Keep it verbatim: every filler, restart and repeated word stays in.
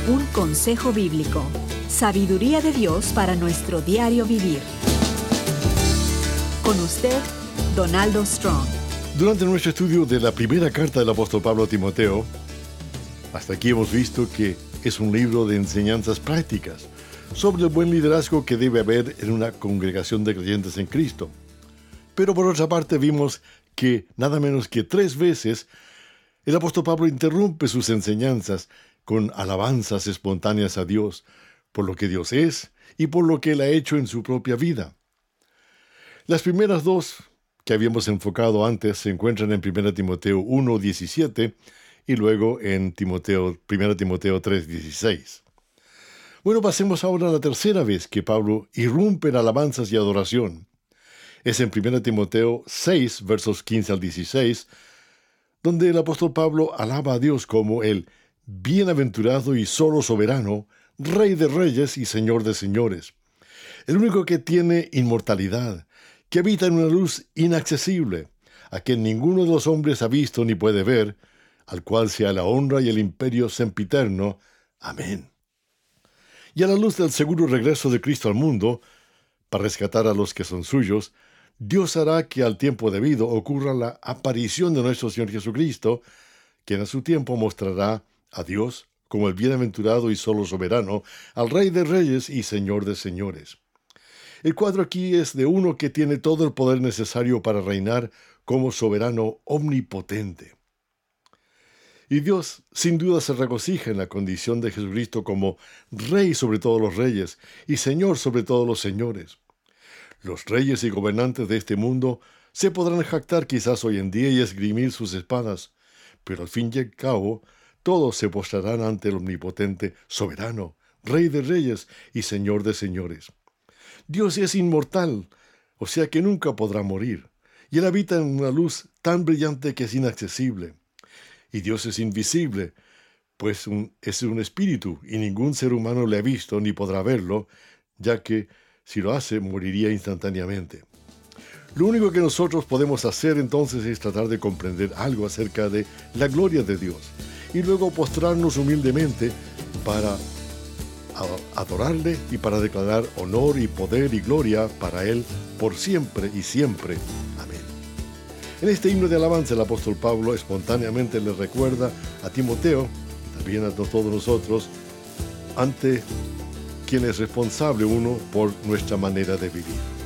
Un consejo bíblico. Sabiduría de Dios para nuestro diario vivir. Con usted, Donaldo Strong. Durante nuestro estudio de la primera carta del apóstol Pablo a Timoteo, hasta aquí hemos visto que es un libro de enseñanzas prácticas sobre el buen liderazgo que debe haber en una congregación de creyentes en Cristo. Pero por otra parte vimos que nada menos que tres veces el apóstol Pablo interrumpe sus enseñanzas con alabanzas espontáneas a Dios por lo que Dios es y por lo que Él ha hecho en su propia vida. Las primeras dos que habíamos enfocado antes se encuentran en primera Timoteo uno diecisiete y luego en Timoteo, primera Timoteo tres dieciséis. Bueno, pasemos ahora a la tercera vez que Pablo irrumpe en alabanzas y adoración. Es en primera Timoteo seis, versos quince al dieciséis, donde el apóstol Pablo alaba a Dios como el bienaventurado y solo soberano, Rey de reyes y Señor de señores, el único que tiene inmortalidad, que habita en una luz inaccesible, a quien ninguno de los hombres ha visto ni puede ver, al cual sea la honra y el imperio sempiterno. Amén. Y a la luz del seguro regreso de Cristo al mundo, para rescatar a los que son suyos, Dios hará que al tiempo debido ocurra la aparición de nuestro Señor Jesucristo, quien a su tiempo mostrará a Dios como el bienaventurado y solo soberano, al Rey de reyes y Señor de señores. El cuadro aquí es de uno que tiene todo el poder necesario para reinar como soberano omnipotente. Y Dios sin duda se regocija en la condición de Jesucristo como Rey sobre todos los reyes y Señor sobre todos los señores. Los reyes y gobernantes de este mundo se podrán jactar quizás hoy en día y esgrimir sus espadas, pero al fin y al cabo todos se postrarán ante el omnipotente soberano, Rey de reyes y Señor de señores. Dios es inmortal, o sea que nunca podrá morir, y Él habita en una luz tan brillante que es inaccesible. Y Dios es invisible, pues un, es un espíritu, y ningún ser humano le ha visto ni podrá verlo, ya que si lo hace, moriría instantáneamente. Lo único que nosotros podemos hacer entonces es tratar de comprender algo acerca de la gloria de Dios, y luego postrarnos humildemente para adorarle y para declarar honor y poder y gloria para Él por siempre y siempre. Amén. En este himno de alabanza el apóstol Pablo espontáneamente le recuerda a Timoteo, también a todos nosotros, ante quien es responsable uno por nuestra manera de vivir.